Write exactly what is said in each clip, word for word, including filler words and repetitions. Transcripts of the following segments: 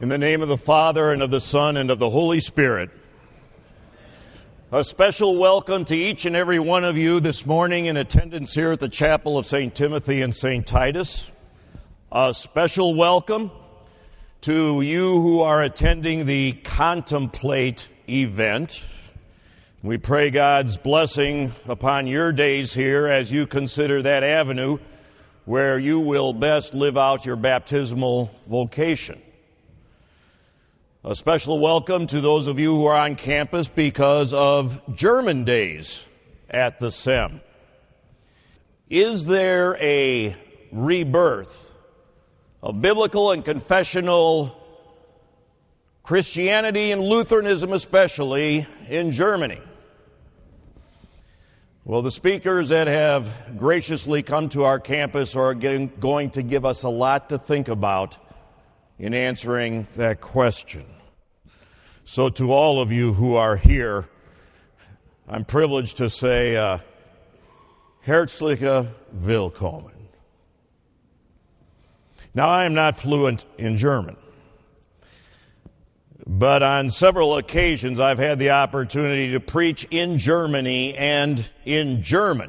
In the name of the Father, and of the Son, and of the Holy Spirit. A special welcome to each and every one of you this morning in attendance here at the Chapel of Saint Timothy and Saint Titus. A special welcome to you who are attending the Contemplate event. We pray God's blessing upon your days here as you consider that avenue where you will best live out your baptismal vocation. A special welcome to those of you who are on campus because of German days at the S E M. Is there a rebirth of biblical and confessional Christianity and Lutheranism especially in Germany? Well, the speakers that have graciously come to our campus are getting, going to give us a lot to think about in answering that question. So to all of you who are here, I'm privileged to say, uh, Herzliche Willkommen. Now, I am not fluent in German, but on several occasions I've had the opportunity to preach in Germany and in German.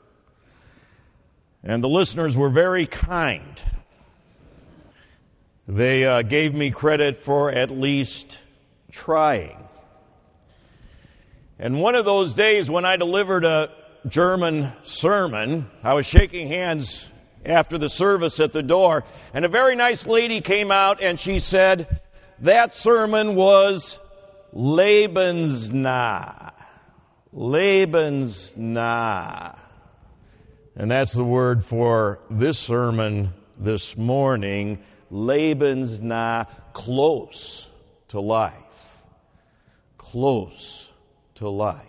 And the listeners were very kind. They uh, gave me credit for at least trying. And one of those days when I delivered a German sermon, I was shaking hands after the service at the door, and a very nice lady came out and she said, that sermon was lebensnah. Lebensnah. And that's the word for this sermon this morning, lebensnah, close to life. Close to life.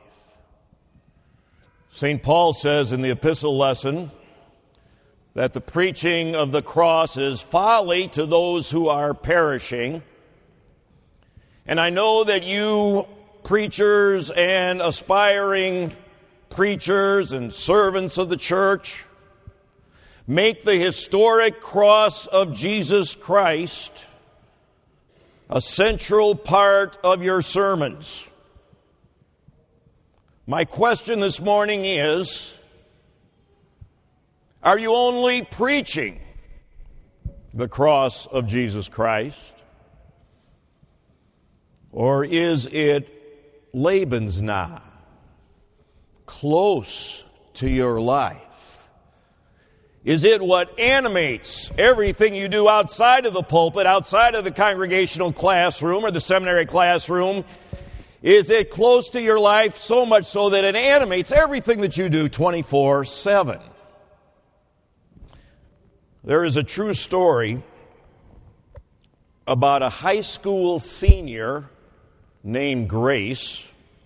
Saint Paul says in the epistle lesson that the preaching of the cross is folly to those who are perishing. And I know that you preachers and aspiring preachers and servants of the church make the historic cross of Jesus Christ a central part of your sermons. My question this morning is, are you only preaching the cross of Jesus Christ? Or is it lebensnah, close to your life? Is it what animates everything you do outside of the pulpit, outside of the congregational classroom or the seminary classroom? Is it close to your life so much so that it animates everything that you do twenty-four seven? There is a true story about a high school senior named Grace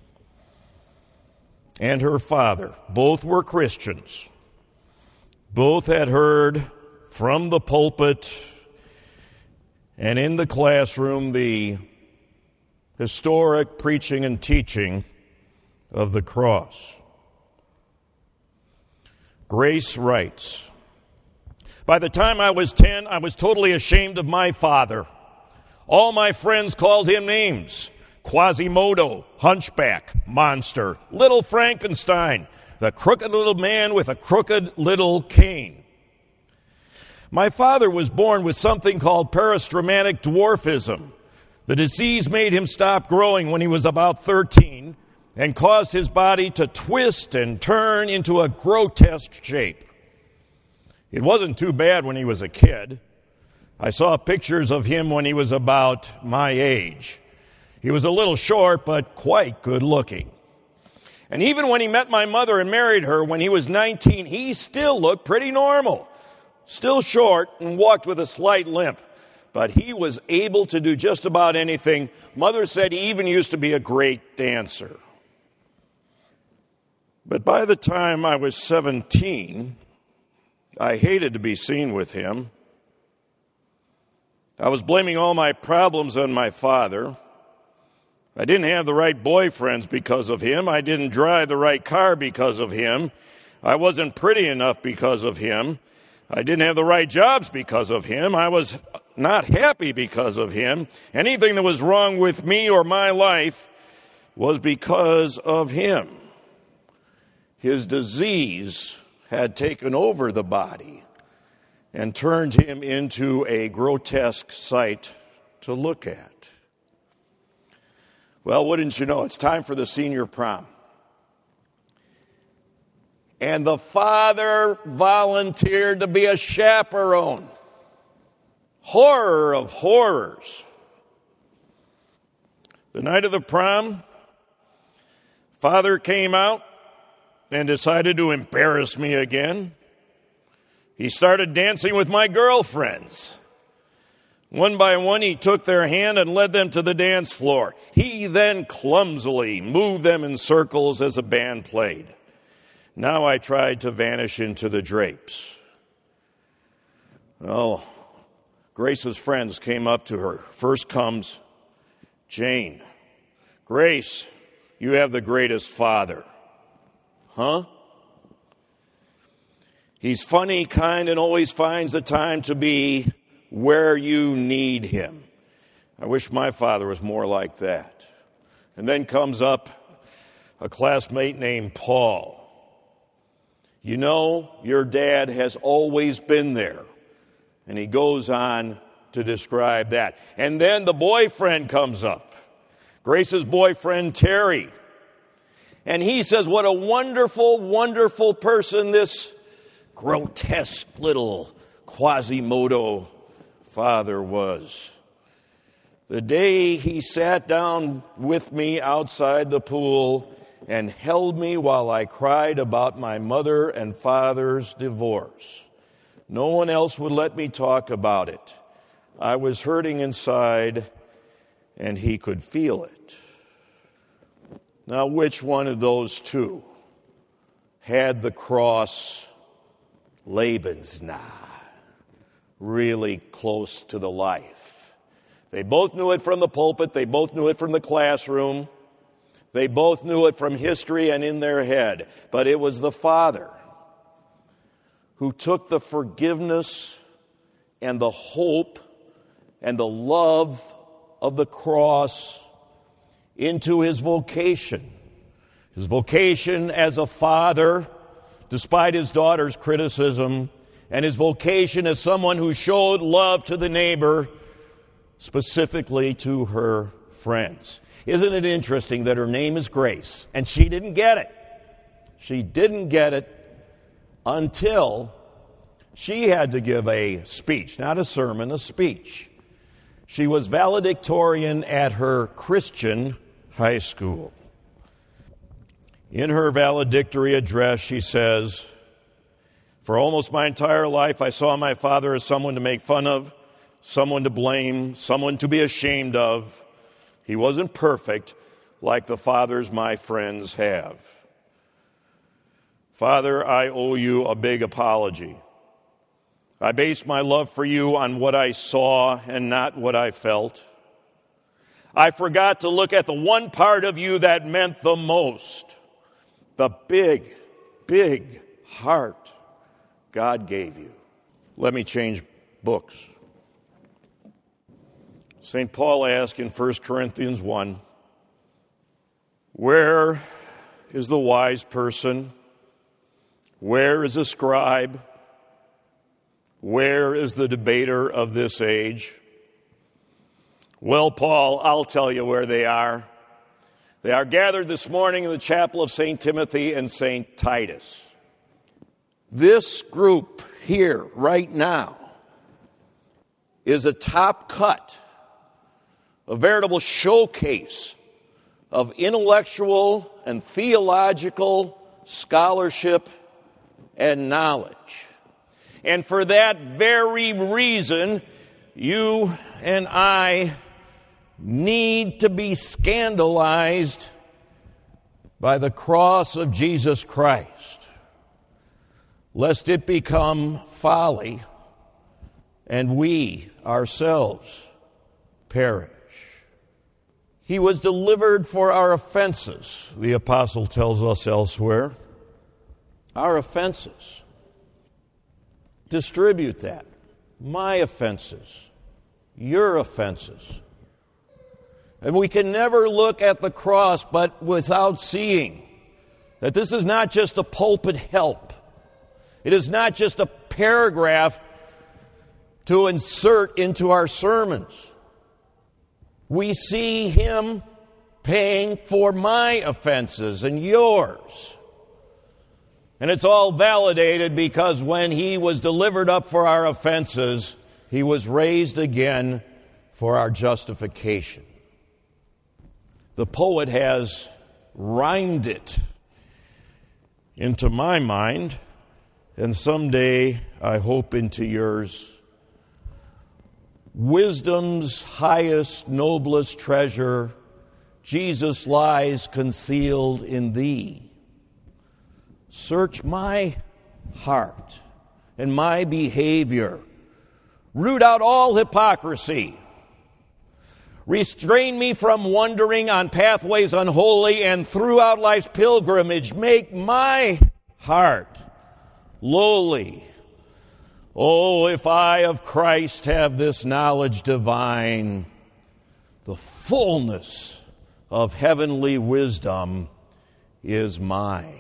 and her father. Both were Christians. Both had heard from the pulpit and in the classroom the historic preaching and teaching of the cross. Grace writes, by the time I was ten, I was totally ashamed of my father. All my friends called him names. Quasimodo, hunchback, monster, little Frankenstein, the crooked little man with a crooked little cane. My father was born with something called peristraumatic dwarfism. The disease made him stop growing when he was about thirteen and caused his body to twist and turn into a grotesque shape. It wasn't too bad when he was a kid. I saw pictures of him when he was about my age. He was a little short, but quite good looking. And even when he met my mother and married her when he was nineteen, he still looked pretty normal. Still short and walked with a slight limp. But he was able to do just about anything. Mother said he even used to be a great dancer. But by the time I was seventeen, I hated to be seen with him. I was blaming all my problems on my father. I didn't have the right boyfriends because of him. I didn't drive the right car because of him. I wasn't pretty enough because of him. I didn't have the right jobs because of him. I was not happy because of him. Anything that was wrong with me or my life was because of him. His disease had taken over the body and turned him into a grotesque sight to look at. Well, wouldn't you know, it's time for the senior prom. And the father volunteered to be a chaperone. Horror of horrors. The night of the prom, father came out and decided to embarrass me again. He started dancing with my girlfriends. One by one, he took their hand and led them to the dance floor. He then clumsily moved them in circles as a band played. Now I tried to vanish into the drapes. Well, Grace's friends came up to her. First comes Jane. Grace, you have the greatest father. Huh? He's funny, kind, and always finds the time to be where you need him. I wish my father was more like that. And then comes up a classmate named Paul. You know, your dad has always been there. And he goes on to describe that. And then the boyfriend comes up. Grace's boyfriend, Terry. And he says, what a wonderful, wonderful person this grotesque little Quasimodo father was. The day he sat down with me outside the pool and held me while I cried about my mother and father's divorce. No one else would let me talk about it. I was hurting inside, and he could feel it. Now, which one of those two had the cross Lebensnah, really close to the life? They both knew it from the pulpit. They both knew it from the classroom. They both knew it from history and in their head. But it was the father who took the forgiveness and the hope and the love of the cross into his vocation. His vocation as a father, despite his daughter's criticism, and his vocation as someone who showed love to the neighbor, specifically to her friends. Isn't it interesting that her name is Grace, and she didn't get it? She didn't get it until she had to give a speech, not a sermon, a speech. She was valedictorian at her Christian high school. In her valedictory address, she says, for almost my entire life, I saw my father as someone to make fun of, someone to blame, someone to be ashamed of. He wasn't perfect like the fathers my friends have. Father, I owe you a big apology. I based my love for you on what I saw and not what I felt. I forgot to look at the one part of you that meant the most, the big, big heart God gave you. Let me change books. Saint Paul asked in First Corinthians one, where is the wise person? Where is the scribe? Where is the debater of this age? Well, Paul, I'll tell you where they are. They are gathered this morning in the chapel of Saint Timothy and Saint Titus. This group here, right now, is a top cut, a veritable showcase of intellectual and theological scholarship and knowledge. And for that very reason, you and I need to be scandalized by the cross of Jesus Christ, lest it become folly and we ourselves perish. He was delivered for our offenses, the apostle tells us elsewhere. Our offenses. Distribute that. My offenses. your offenses. And we can never look at the cross but without seeing that this is not just a pulpit help. It is not just a paragraph to insert into our sermons. We see him paying for my offenses and yours. And it's all validated because when he was delivered up for our offenses, he was raised again for our justification. The poet has rhymed it into my mind, and someday, I hope, into yours. Wisdom's highest, noblest treasure, Jesus lies concealed in thee. Search my heart and my behavior. Root out all hypocrisy. Restrain me from wandering on pathways unholy, and throughout life's pilgrimage make my heart lowly. Oh, if I of Christ have this knowledge divine, the fullness of heavenly wisdom is mine.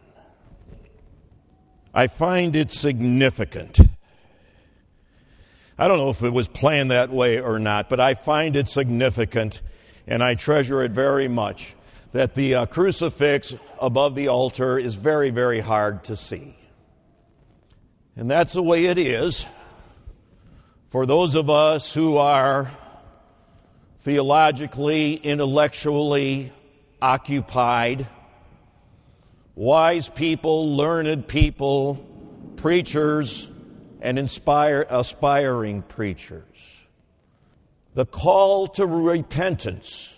I find it significant. I don't know if it was planned that way or not, but I find it significant, and I treasure it very much, that the uh, crucifix above the altar is very, very hard to see. And that's the way it is for those of us who are theologically, intellectually occupied, wise people, learned people, preachers, and inspire, aspiring preachers. The call to repentance,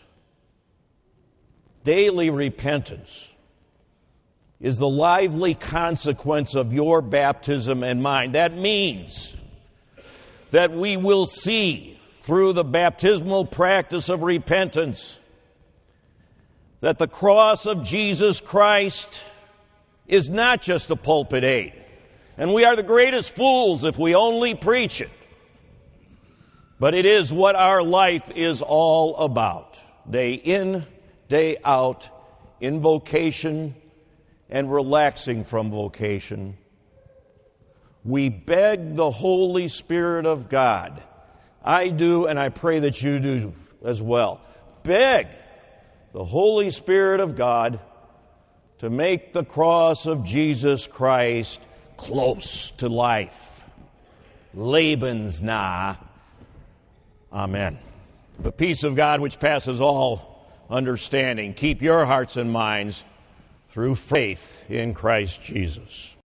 daily repentance, is the lively consequence of your baptism and mine. That means that we will see through the baptismal practice of repentance that the cross of Jesus Christ is not just a pulpit aid. And we are the greatest fools if we only preach it. But it is what our life is all about. Day in, day out, in vocation and relaxing from vocation. We beg the Holy Spirit of God. I do, and I pray that you do as well. Beg the Holy Spirit of God to make the cross of Jesus Christ close to life. Lebensnah. Amen. The peace of God which passes all understanding, keep your hearts and minds through faith in Christ Jesus.